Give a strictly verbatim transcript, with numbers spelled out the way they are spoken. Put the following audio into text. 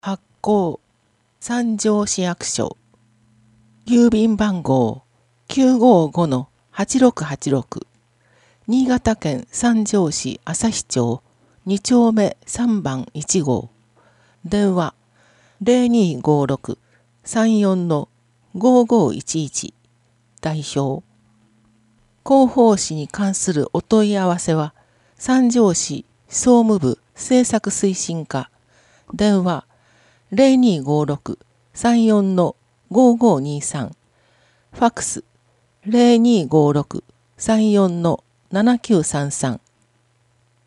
発行三条市役所郵便番号 きゅうごごのはちろくはちろく 新潟県三条市旭町に丁目さんばんいち号電話 ゼロにーごーろく さんよんのごーごーいちいち代表広報誌に関するお問い合わせは三条市総務部政策推進課電話 ゼロにーごーろく さんよんのごーごーにさんファックス ゼロにーごーろく さんよんのななきゅうさんさん